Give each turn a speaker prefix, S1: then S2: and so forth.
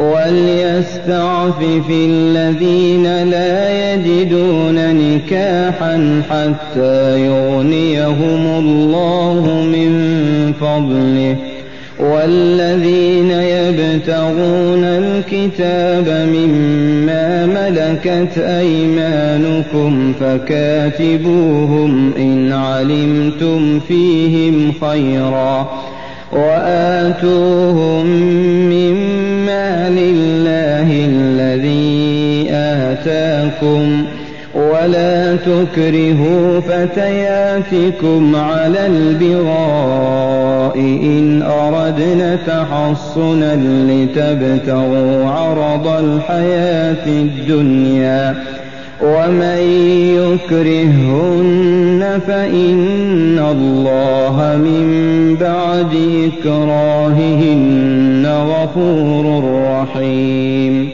S1: وَلْيَسْتَعْفِفِ الَّذِينَ لَا يَجِدُونَ نِكَاحًا حَتَّىٰ يُغْنِيَهُمُ اللَّهُ مِن فَضْلِهِ ۗ وَالَّذِينَ يَبْتَغُونَ الْكِتَابَ مِمَّا مَلَكَتْ أَيْمَانُكُمْ فَكَاتِبُوهُمْ إِنْ عَلِمْتُمْ فِيهِمْ خَيْرًا ۖ وَآتُوهُم مِّمَّا لِلَّهِ الَّذِي آتَاكُمْ ۚ وَلَا تُكْرِهُوا فَتَيَاتِكُمْ عَلَى الْبِغَاءِ إِنْ أَرَدْنَ تَحَصُّنًا لِّتَبْتَغُوا عَرَضَ الْحَيَاةِ الدُّنْيَا ۚ وَمَن يُكْرِههُّنَّ فَإِنَّ اللَّهَ مِن بَعْدِ إِكْرَاهِهِنَّ غَفُورٌ رَّحِيمٌ.